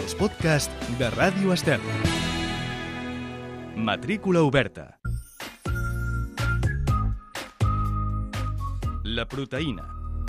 els podcasts de Ràdio Estel. Matrícula oberta. La proteïna.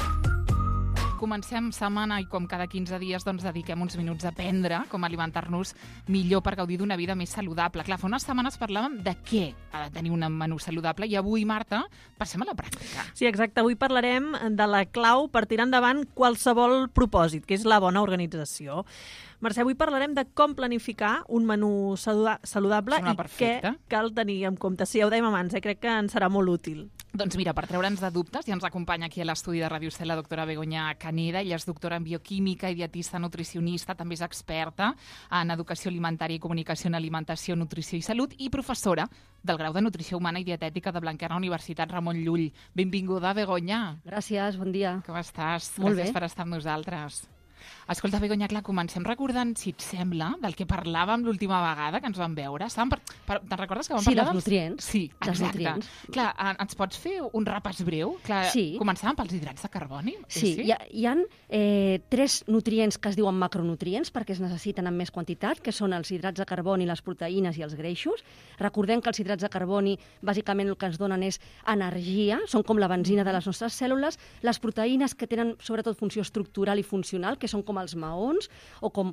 Comencem setmana i com cada 15 dies dediquem uns minuts a aprendre com alimentar-nos millor per gaudir d'una vida més saludable. Clar, fa unes setmanes parlàvem de què ha de tenir un menú saludable i avui, Marta, passem a la pràctica. Sí, exacte. Avui parlarem de la clau per tirar endavant qualsevol propòsit, que és la bona organització. Mercè, avui parlarem de com planificar un menú saludable i què cal tenir en compte. Sí, ja ho dèiem abans, crec que ens serà molt útil. Doncs mira, per treure'ns de dubtes, ja ens acompanya aquí a l'estudi de Ràdio Estel la doctora Begoña Caneda. Ella és doctora en bioquímica i dietista nutricionista, també és experta en educació alimentària i comunicació en alimentació, nutrició i salut i professora del grau de Nutrició Humana i Dietètica de Blanquerna, Universitat Ramon Llull. Benvinguda, Begoña. Gràcies, bon dia. Com estàs? Molt Gràcies bé. per estar amb nosaltres. Escolta, Begoña, clar, comencem recordant, si et sembla, del que parlàvem l'última vegada que ens vam veure. Te'n recordes que vam parlar dels nutrients. Sí, dels exacte. Nutrients. Clar, ens pots fer un repàs breu? Clar, sí. Començàvem pels hidrats de carboni? Sí, hi ha 3 nutrients que es diuen macronutrients perquè es necessiten en més quantitat, que són els hidrats de carboni, les proteïnes i els greixos. Recordem que els hidrats de carboni bàsicament el que ens donen és energia, són com la benzina de les nostres cèl·lules. Les proteïnes que tenen sobretot funció estructural i funcional, que són com els maons o com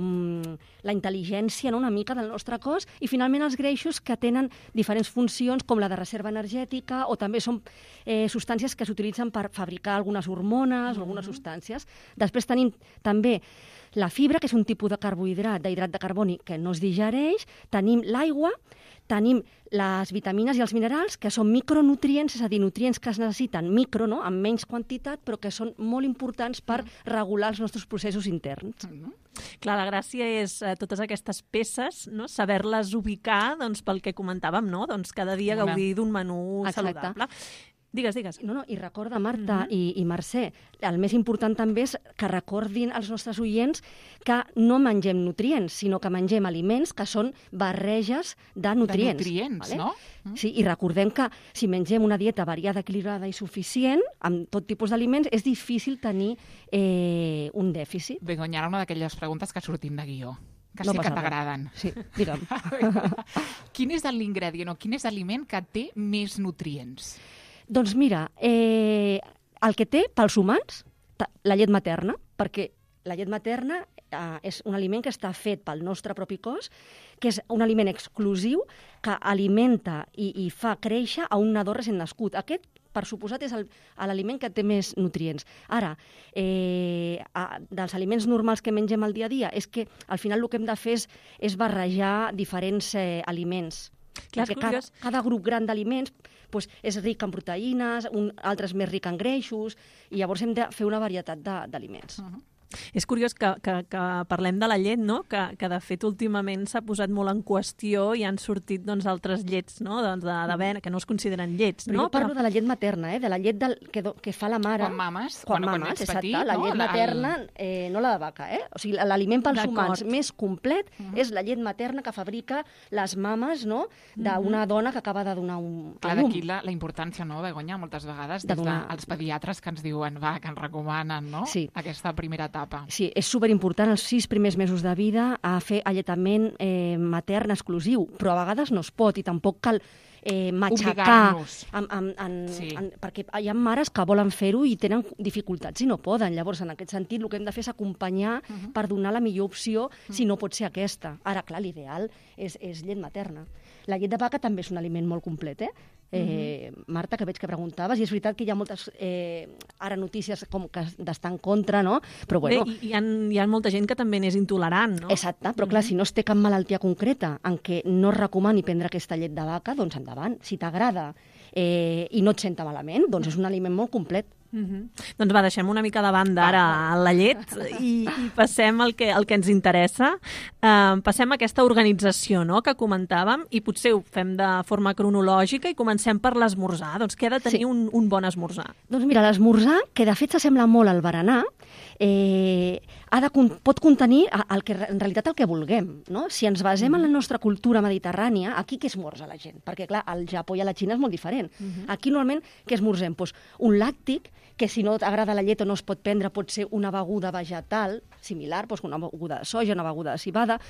la intel·ligència, no? Una mica del nostre cos, i finalment els greixos que tenen diferents funcions com la de reserva energètica o també són substàncies que s'utilitzen per fabricar algunes hormones o algunes substàncies. Després tenim també la fibra, que és un tipus de carbohidrat, d'hidrat de carboni que no es digereix, tenim l'aigua, tenim les vitamines i els minerals, que són micronutrients, és a dir, nutrients que es necessiten micro, no?, en menys quantitat, però que són molt importants per regular els nostres processos interns. Clar, la gràcia és totes aquestes peces, no?, saber-les ubicar, doncs, pel que comentàvem, no?, doncs cada dia gaudir d'un menú saludable. Digues. No, i recorda, Marta i Mercè, el més important també és que recordin als nostres oients que no mengem nutrients, sinó que mengem aliments que són barreges de nutrients. De nutrients, vale? No? Sí, i recordem que si mengem una dieta variada, equilibrada i suficient, amb tot tipus d'aliments, és difícil tenir un dèficit. Begoña, ara una d'aquelles preguntes que sortim de guió. Que no sí que t'agraden. Sí, digue'm. Quin és l'ingredient o quin és l'aliment que té més nutrients? Doncs mira, el que té pels humans, la llet materna, perquè la llet materna és un aliment que està fet pel nostre propi cos, que és un aliment exclusiu que alimenta i fa créixer a un nadó recent nascut. Aquest, per suposat, és l'aliment que té més nutrients. Ara, dels aliments normals que mengem al dia a dia, és que al final el que hem de fer és barrejar diferents aliments. Clar, perquè cada grup gran d'aliments és ric en proteïnes, altres més ric en greixos, i llavors hem de fer una varietat d'aliments. És curiós que parlem de la llet, no? Que de fet últimament s'ha posat molt en qüestió i han sortit altres llets, no? D'avena, que no es consideren llets. Però jo parlo de la llet materna, de la llet que fa la mare. Quan mames? Quan mames, exacte. La llet materna, no la de vaca. O sigui, l'aliment pels humans més complet és la llet materna que fabrica les mames, no?, d'una dona que acaba de donar un llum. Clar, d'aquí la importància, no, Begoña, moltes vegades, des dels pediatres que ens diuen, que ens recomanen, no?, aquesta primera etapa. Sí, és superimportant els 6 primers mesos de vida a fer alletament matern exclusiu, però a vegades no es pot i tampoc cal matxacar, perquè hi ha mares que volen fer-ho i tenen dificultats i no poden. Llavors, en aquest sentit, el que hem de fer és acompanyar per donar la millor opció si no pot ser aquesta. Ara, clar, l'ideal és llet materna. La llet de vaca també és un aliment molt complet, Marta, que veig que preguntaves, i és veritat que hi ha moltes ara notícies com que d'estar en contra, no? Però bueno... Bé, hi ha molta gent que també n'és intolerant, no? Exacte, però clar, si no es té cap malaltia concreta en què no es recomani prendre aquesta llet de vaca, doncs endavant. Si t'agrada i no et senta malament, doncs és un aliment molt complet. Doncs va, deixem una mica de banda ara la llet i passem al que ens interessa. Passem a aquesta organització, no?, que comentàvem, i potser ho fem de forma cronològica i comencem per l'esmorzar. Doncs què ha de tenir un bon esmorzar? Doncs mira, l'esmorzar, que de fet s'assembla molt al berenar, pot contenir en realitat el que vulguem, no? Si ens basem en la nostra cultura mediterrània, aquí què esmorza la gent? Perquè, clar, al Japó i a la Xina és molt diferent. Aquí, normalment, què esmorzem? Doncs un làctic, que si no t'agrada la llet o no es pot prendre, pot ser una beguda vegetal similar, doncs una beguda de soja, una beguda de cibada.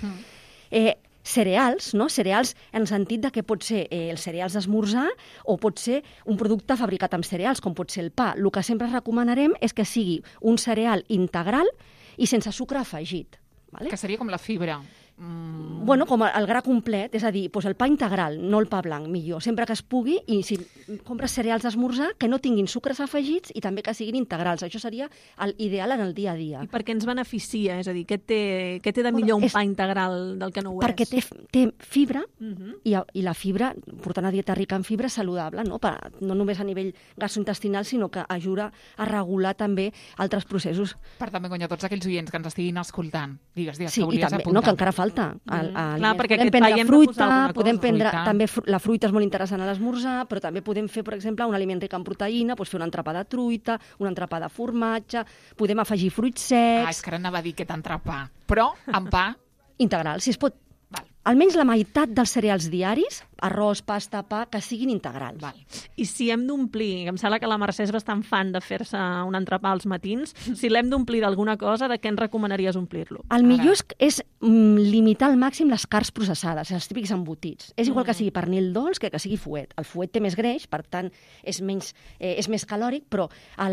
Cereals, no? Cereals en sentit de que pot ser els cereals d'esmorzar o pot ser un producte fabricat amb cereals, com pot ser el pa. El que sempre recomanarem és que sigui un cereal integral i sense sucre afegit. Vale? Que seria com la fibra. Bueno, com el gra complet, és a dir, doncs el pa integral, no el pa blanc, millor, sempre que es pugui, i si compres cereals d'esmorzar, que no tinguin sucres afegits i també que siguin integrals. Això seria l'ideal en el dia a dia. I per què ens beneficia? És a dir, què té de millor un pa integral del que no ho és? Perquè té fibra, i la fibra, portant una dieta rica en fibra, és saludable, no només a nivell gastrointestinal, sinó que ajuda a regular també altres processos. Per també, Begoña, tots aquells oients que ens estiguin escoltant, digues, sí, que volies també, apuntar. No, que encara falta. Clar, perquè podem prendre fruita, podem prendre també la fruita és molt interessant a l'esmorzar, però també podem fer, per exemple, un aliment ric en proteïna, doncs fer un entrepà de truita, un entrepà de formatge, podem afegir fruits secs... És que ara anava a dir aquest entrepà, però amb pa... Integral, si es pot. Almenys la meitat dels cereals diaris, arròs, pasta, pa, que siguin integrals. I si hem d'omplir, em sembla que la Mercè és bastant fan de fer-se un entrepà als matins, si l'hem d'omplir d'alguna cosa, de què ens recomanaries omplir-lo? El millor és limitar al màxim les carns processades, els típics embotits. És igual que sigui pernil dolç que sigui fuet. El fuet té més greix, per tant, és més calòric, però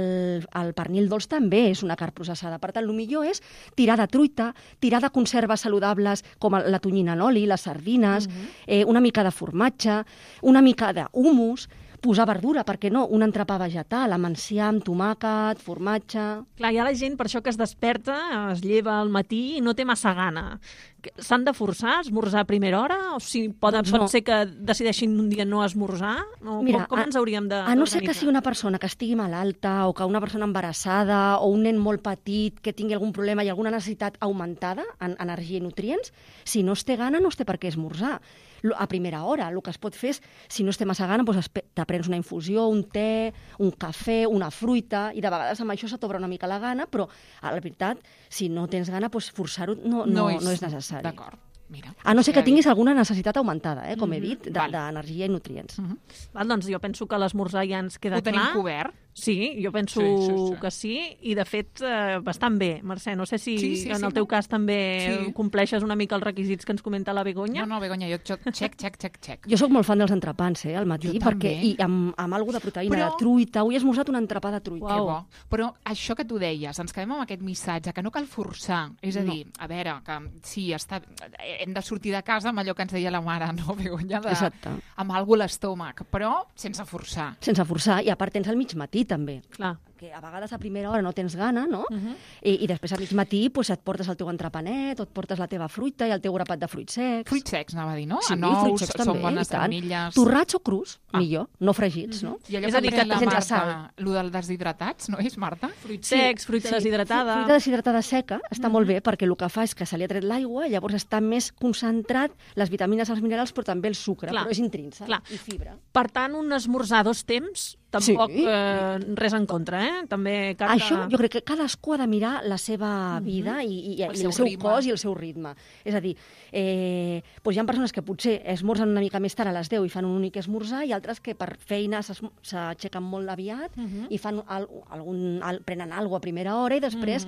el pernil dolç també és una carn processada. Per tant, el millor és tirar de truita, tirar de conserves saludables com la tonyina en oli, les sardines, una mica de formatge, una mica d'humus, posar verdura, per què no? Un entrepà vegetal, amb enciam, tomàquet, formatge... Clar, hi ha la gent, per això que es desperta, es lleva al matí i no té massa gana. S'han de forçar a esmorzar a primera hora? O si pot ser que decideixin un dia no esmorzar? Mira, com ens hauríem de... A no ser que sigui una persona que estigui malalta o que una persona embarassada o un nen molt petit que tingui algun problema i alguna necessitat augmentada en energia i nutrients, si no es té gana no es té per què esmorzar. A primera hora, el que es pot fer és, si no es té massa gana, doncs te prens una infusió, un te, un cafè, una fruita, i de vegades amb això se t'obre una mica la gana, però, a la veritat, si no tens gana, doncs forçar-ho no és necessari. D'acord. Mira, a no ser que tinguis alguna necessitat augmentada, com he dit, d'energia i nutrients. Val, doncs jo penso que l'esmorzar ja ens queda clar. Ho tenim cobert? Sí, jo penso que sí, i de fet bastant bé. Mercè, no sé si en el teu cas també compleixes una mica els requisits que ens comenta la Begoña. No, Begoña, jo check. Jo sóc molt fan dels entrepans, al matí, i amb alguna de proteïna, de truita. Avui he esmorzat un entrepà de truita. Que bo. Però això que tu deies, ens quedem amb aquest missatge, que no cal forçar. És a dir, a veure, que sí, hem de sortir de casa amb allò que ens deia la mare, no, Begoña? Exacte. Amb alguna a l'estómac, però sense forçar. Sense forçar, i a part tens al mig matí, també. Clar. Que a vegades a primera hora no tens gana, no? I després a mig matí et portes el teu entrepanet, o et portes la teva fruita i el teu grapat de fruits secs. Fruits secs, anava a dir, no? Sí, fruits secs també, són bones armilles. Torrats o crus, millor, no fregits, no? I allò que diu la Marta, el dels deshidratats, no és, Marta? Fruits secs, fruita deshidratada. Fruita deshidratada seca està molt bé perquè el que fa és que se li ha tret l'aigua i llavors està més concentrat les vitamines, els minerals, però també el sucre, però és intrínsec i fibra. Per tant, un esmorzar 2 temps, tampoc res en contra, també cal Això jo crec que cadascú ha de mirar la seva vida i el seu cos i el seu ritme. És a dir, doncs hi ha persones que potser esmorzen una mica més tard a les 10 i fan un únic esmorzar i altres que per feina s'aixequen molt aviat i fan prenen alguna cosa a primera hora i després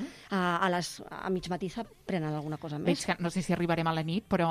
a mig matí prenen alguna cosa més. Veig que no sé si arribarem a la nit, però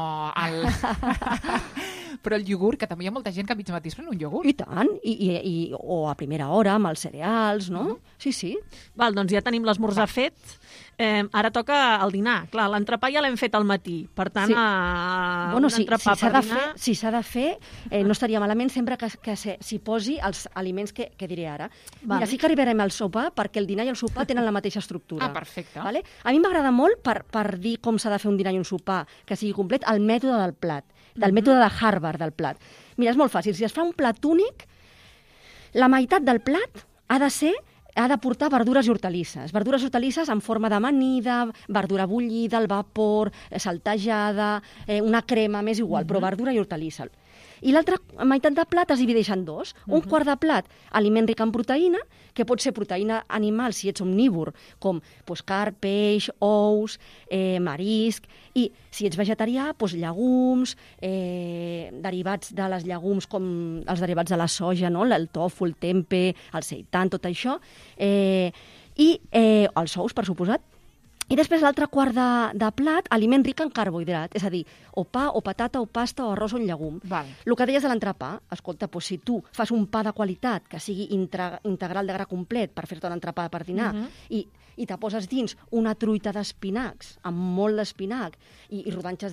el iogurt, que també hi ha molta gent que a mig matí es pren un iogurt. I tant, o a primera hora amb els cereals, no? Sí. Val, doncs ja tenim l'esmorzar fet. Ara toca el dinar. Clar, l'entrepà ja l'hem fet al matí. Per tant, un entrepà per dinar... Si s'ha de fer, no estaria malament sempre que s'hi posi els aliments que diré ara. Mira, sí que arribarem al sopar perquè el dinar i el sopar tenen la mateixa estructura. Perfecte. Vale? A mi m'agrada molt, per dir com s'ha de fer un dinar i un sopar que sigui complet, el mètode del plat, del mètode de Harvard del plat. Mira, és molt fàcil. Si es fa un plat únic, la meitat del plat ha de portar verdures i hortalisses. Verdures i hortalisses en forma d'amanida, verdura bullida, al vapor, saltejada, una crema, m'és igual, però verdura i hortalissa. I l'altra meitat de plat es divideix en dos. Un quart de plat, aliment ric en proteïna, que pot ser proteïna animal si ets omnívor, com carn, peix, ous, marisc, i si ets vegetarià, llegums, derivats de les llegums com els derivats de la soja, no? El tofu, el tempeh, el seitan, tot això, i els ous, per suposat. I després l'altre quart de plat, aliment ric en carbohidrat, és a dir, o pa, o patata, o pasta, o arròs, o llegum. Val. El que deies de l'entrepà, escolta, si tu fas un pa de qualitat que sigui integral de gra complet per fer-te un entrepà per dinar, i te poses dins una truita d'espinacs, amb molt d'espinac, i rodanxes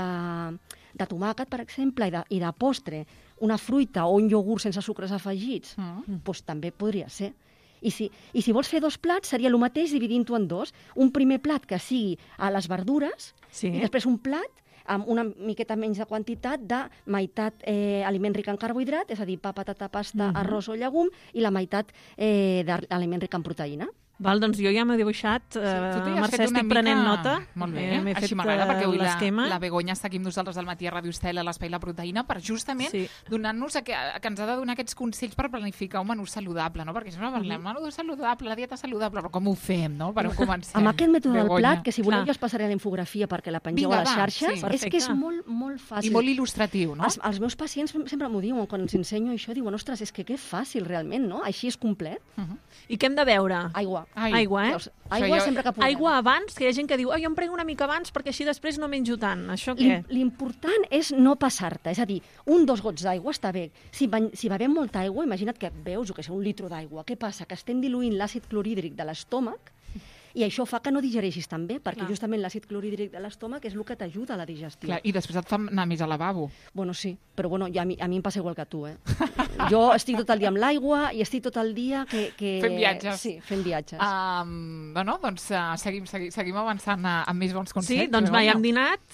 de tomàquet, per exemple, i de postre, una fruita o un iogurt sense sucres afegits, doncs també podria ser. I si vols fer dos plats, seria el mateix dividint-ho en dos. Un primer plat que sigui a les verdures, i després un plat amb una miqueta menys de quantitat de meitat aliment ric en carbohidrat, és a dir, pa, patata, pasta, arròs o llegum, i la meitat d'aliment ric en proteïna. Val, doncs jo ja m'he dibuixat, Mercè, estic prenent nota. Molt bé, així m'agrada, perquè avui la Begoña està aquí amb nosaltres al matí a Ràdio Estela, a l'Espai La Proteïna, per justament donar-nos que ens ha de donar aquests consells per planificar un menú saludable, no? Perquè sempre parlem, menú saludable, la dieta saludable, però com ho fem, no? Per on comencem? Amb aquest mètode del plat, que si voleu jo us passaré la infografia perquè la pengeu a les xarxes, és que és molt, molt fàcil. I molt il·lustratiu, no? Els meus pacients sempre m'ho diuen, quan els ensenyo això, diuen, ostres, és que fàcil realment, no? Així és complet. I què hem de beure? Aigua. Aigua, eh? Aigua sempre que puguem. Aigua abans, que hi ha gent que diu jo em prenc una mica abans perquè així després no menjo tant. Això què? L'important és no passar-te, és a dir, 2 gots d'aigua està bé. Si bevem molta aigua, imagina't que veus, un litre d'aigua. Què passa? Que estem diluint l'àcid clorhídric de l'estómac i això fa que no digereixis tan bé, perquè justament l'àcid clorhídric de l'estómac és el que t'ajuda a la digestió. Clar, i després et fa anar més al lavabo. Bueno, sí, però a mi em passa igual que a tu, eh? Jo estic tot el dia amb l'aigua i estic tot el dia fent viatges. Sí, fent viatges. Bueno, doncs seguim avançant amb més bons consells. Sí, doncs ja hem dinat.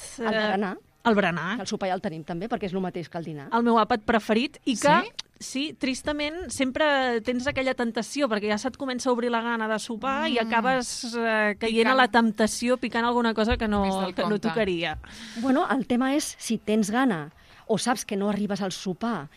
El berenar. El sopar ja el tenim també, perquè és el mateix que el dinar. El meu àpat preferit i que... Sí, tristament, sempre tens aquella tentació, perquè ja se't comença a obrir la gana de sopar i acabes caient a la temptació picant alguna cosa que no tocaria. Bueno, el tema és, si tens gana o saps que no arribes al sopar,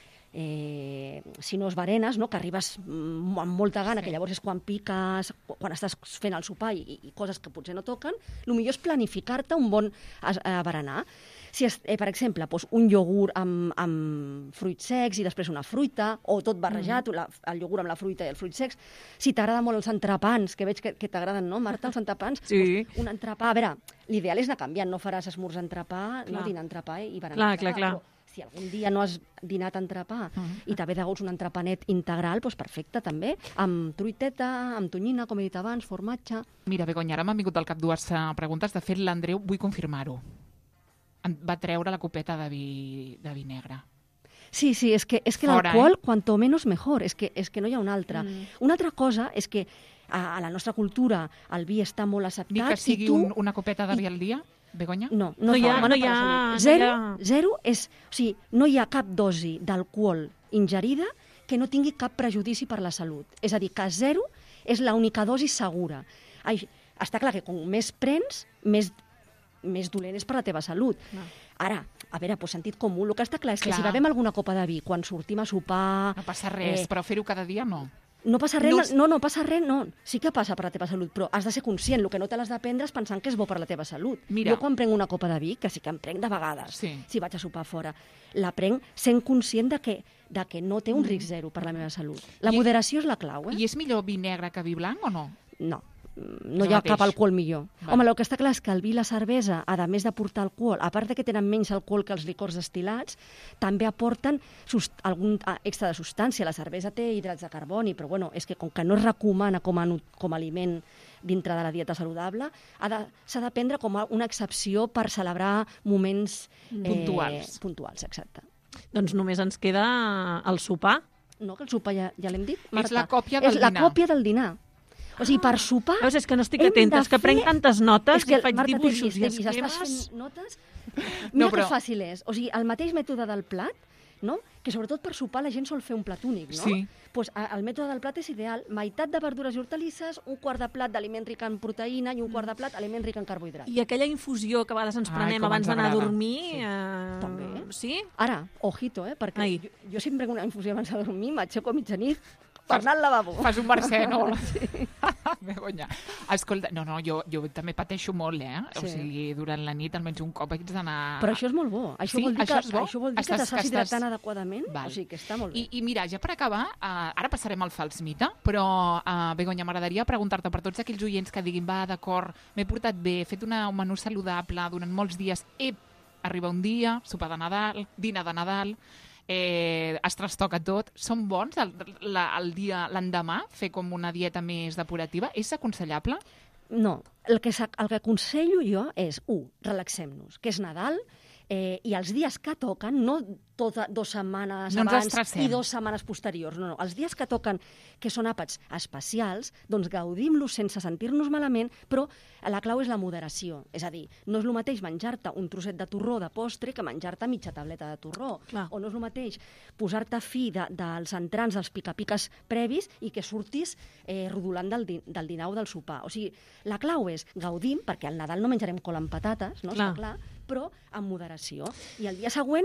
si no es berenes, no? Que arribes amb molta gana, que llavors és quan piques, quan estàs fent el sopar i coses que potser no toquen, el millor és planificar-te un bon berenar. Si és, per exemple, un iogurt amb fruits secs i després una fruita, o tot barrejat, el iogurt amb la fruita i els fruits secs. Si t'agrada molt els entrepans, que veig que t'agraden, no, Marta, els entrepans? Sí. Un entrepà, a veure, l'ideal és anar canviant, no faràs esmorç entrepà, no dinar entrepà i berenar entrepà. Clar. Però si algun dia no has dinat entrepà i t'ha ve de gust un entrepanet integral, doncs perfecte, també, amb truiteta, amb tonyina, com he dit abans, formatge... Mira, Begoña, ara m'han vingut al cap 2 preguntes. De fet, l'Andreu, vull confirmar-ho, va treure la copeta de vi negre. Sí, és que l'alcohol, cuanto menos mejor, és que no hi ha una altra. Una altra cosa és que a la nostra cultura el vi està molt acceptat. Ni que sigui una copeta de vi al dia, Begoña? No hi ha. Zero és... O sigui, no hi ha cap dosi d'alcohol ingerida que no tingui cap prejudici per la salut. És a dir, que 0 és l'única dosi segura. Està clar que com més prens, més dolent és per la teva salut. Ara, a veure, sentit comú, el que està clar és que si bevem alguna copa de vi quan sortim a sopar... No passa res, però fer-ho cada dia no. No passa res, no passa res, no. Sí que passa per la teva salut, però has de ser conscient. El que no te l'has de prendre és pensant que és bo per la teva salut. Jo quan prenc una copa de vi, que sí que em prenc de vegades, si vaig a sopar fora, la prenc sent conscient de que no té un risc 0 per la meva salut. La moderació és la clau, I és millor vi negre que vi blanc o no? No hi ha cap alcohol millor. Home, el que està clar és que el vi i la cervesa, a més de portar alcohol, a part que tenen menys alcohol que els licors destil·lats, també aporten algun extra de substància. La cervesa té hidrats de carboni, però bueno, és que com que no es recomana com a aliment dintre de la dieta saludable, s'ha de prendre com una excepció per celebrar moments puntuals, exacte. Doncs només ens queda el sopar. No, que el sopar ja l'hem dit, Marta. És la còpia del dinar. És la còpia del dinar. O sigui, per sopar... Veus, és que no estic atenta, és que prenc tantes notes i faig dibuixos i esquemes... Estàs fent notes? Mira que fàcil és. O sigui, el mateix mètode del plat, no? Que sobretot per sopar la gent sol fer un plat únic, no? Sí. Pues el mètode del plat és ideal. Meitat de verdures i hortalisses, un quart de plat d'aliment ric en proteïna i un quart de plat d'aliment ric en carbohidrats. I aquella infusió que a vegades ens prenem abans d'anar a dormir... També. Sí? Ara, ojito, perquè jo si em prenc una infusió abans de dormir, m'aixeco a mitjanit per anar al lavabo. Fas un mercè, no? Sí. Begoña. Escolta, no, jo també pateixo molt, Sí. O sigui, durant la nit almenys un cop haig d'anar... Però això és molt bo. Això vol dir que t'estàs hidratant adequadament. Val. O sigui, que està molt bé. I mira, ja per acabar, ara passarem al fals mite, però, Begoña, m'agradaria preguntar-te per tots aquells oients que diguin, va, d'acord, m'he portat bé, he fet un menú saludable durant molts dies, arriba un dia, sopar de Nadal, dinar de Nadal, es trastoca tot. Són bons el dia, l'endemà, fer com una dieta més depurativa? És aconsellable? No. El que aconsello jo és, relaxem-nos, que és Nadal, i els dies que toquen, no 2 setmanes abans i 2 setmanes posteriors, no. Els dies que toquen, que són àpats especials, doncs gaudim-los sense sentir-nos malament, però la clau és la moderació. És a dir, no és el mateix menjar-te un trosset de torró de postre que menjar-te mitja tableta de torró. Clar. O no és el mateix posar-te fi dels entrants, dels pica-piques previs i que surtis rodolant del dinar o del sopar. O sigui, la clau és gaudim, perquè al Nadal no menjarem col amb patates, no? Està clar, però amb moderació. I el dia següent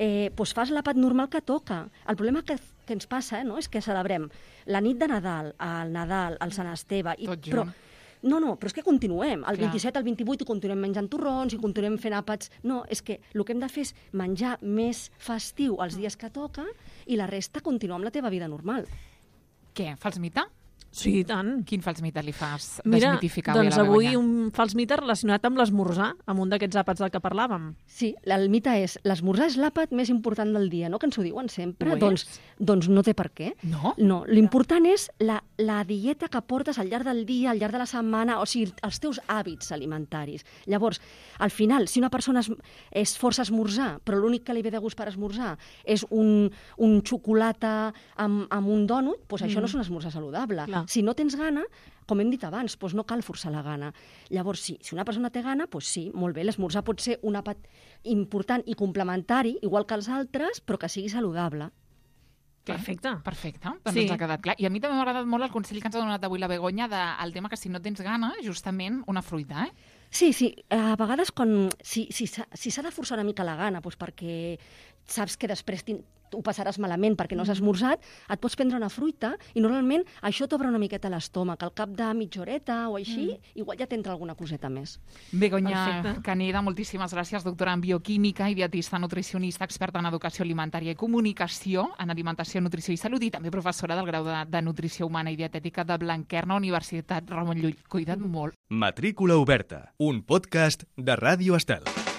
fas l'àpat normal que toca. El problema que ens passa és que celebrem la nit de Nadal, el Nadal, el Sant Esteve... Tot junt. No, però és que continuem. El 27, el 28 i continuem menjant torrons i continuem fent àpats. No, és que el que hem de fer és menjar més festiu els dies que toca i la resta continuar amb la teva vida normal. Què, fals mite? Sí, i tant. Quin fals mite li fas Mira, desmitificar doncs avui un fals mite relacionat amb l'esmorzar, amb un d'aquests àpats del que parlàvem. Sí, el mite és, l'esmorzar és l'àpat més important del dia, no? Que ens ho diuen sempre. Doncs no té per què. No? No, l'important és la dieta que portes al llarg del dia, al llarg de la setmana, o sigui, els teus hàbits alimentaris. Llavors, al final, si una persona es força a esmorzar, però l'únic que li ve de gust per esmorzar és un xocolata amb un dònut, doncs això no és un esmorzar saludable. Clar. Si no tens gana, com hem dit abans, doncs no cal forçar la gana. Llavors, sí, si una persona té gana, doncs sí, molt bé, l'esmorzar pot ser un àpat important i complementari, igual que els altres, però que sigui saludable. Perfecte. Doncs ens ha quedat clar. I a mi també m'ha agradat molt el consell que ens ha donat avui la Begoña del tema que si no tens gana, justament una fruita, Sí, a vegades si s'ha de forçar una mica la gana, doncs perquè saps que després ho passaràs malament perquè no has esmorzat, et pots prendre una fruita i normalment això t'obre una miqueta l'estómac. Al cap de mitja horeta o així, igual ja t'entra alguna coseta més. Begoña Caneda, moltíssimes gràcies, doctora en bioquímica i dietista nutricionista, experta en educació alimentària i comunicació, en alimentació, nutrició i salut, i també professora del grau de nutrició humana i dietètica de Blanquerna, Universitat Ramon Llull. Cuida't molt. Matrícula oberta, un podcast de Ràdio Estel.